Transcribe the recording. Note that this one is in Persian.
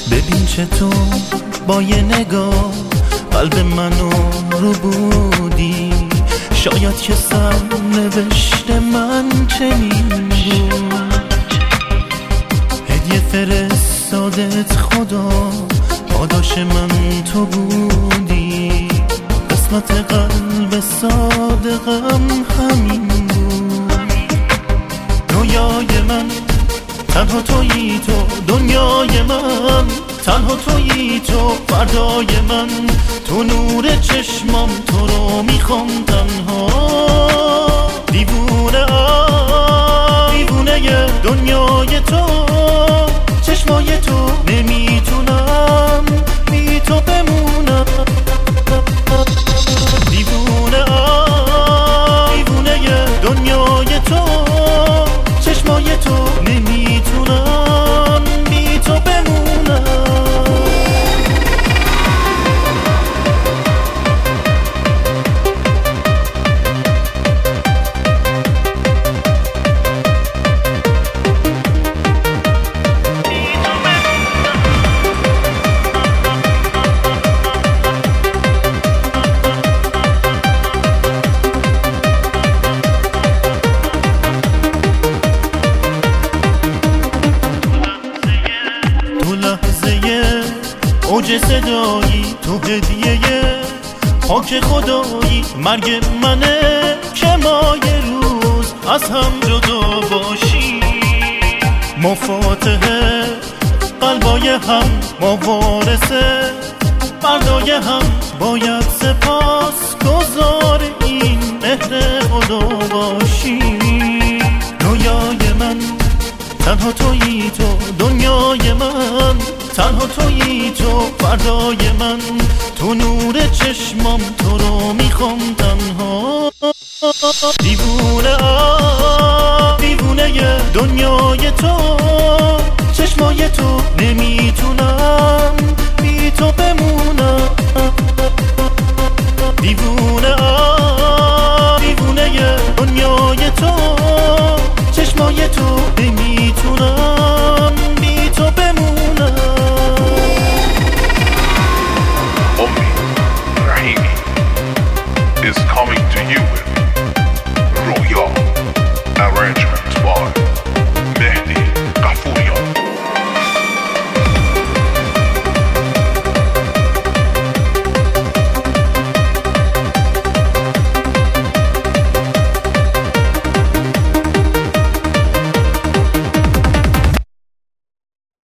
ببین چطور با یه نگاه قلب منو رو بودی. شاید که سرنوشت من چنین بود. هدیه فرستادت خدا، پاداش من تو بودی. قسمت قلب صادقم همین بود. رویای من تنها تویی تو، دنیای من تنها تویی تو، فردای من تو نور چشمام، تو رو میخوام تنها. دیوونه دیوونه دنیای تو، چشمای تو، نمیتونم بی تو بمونم. دیوونه دیوونه دنیای تو، چشمای تو، نمیتونم بی تو بمونم. اوج صدایی تو هدیه پاک خدایی، مرگ منه که ما یه روز از هم جدا باشی. ما فاتحه قلبای هم، ما وارثه فردای هم. باید سپاس گزار این مهر خدا باشی. رویای من تنها تویی تو، دنیای من تنها تویی تو، فردای من تو نور چشمام، تو رو میخوام تنها. دیوونه دیوونه دنیای تو، چشمای تو، نمیتونم بی تو بمونم. دیوونه دیوونه دنیای تو، چشمای تو، نمیتونم بی تو بمونم. Omni Rahimi is coming to you with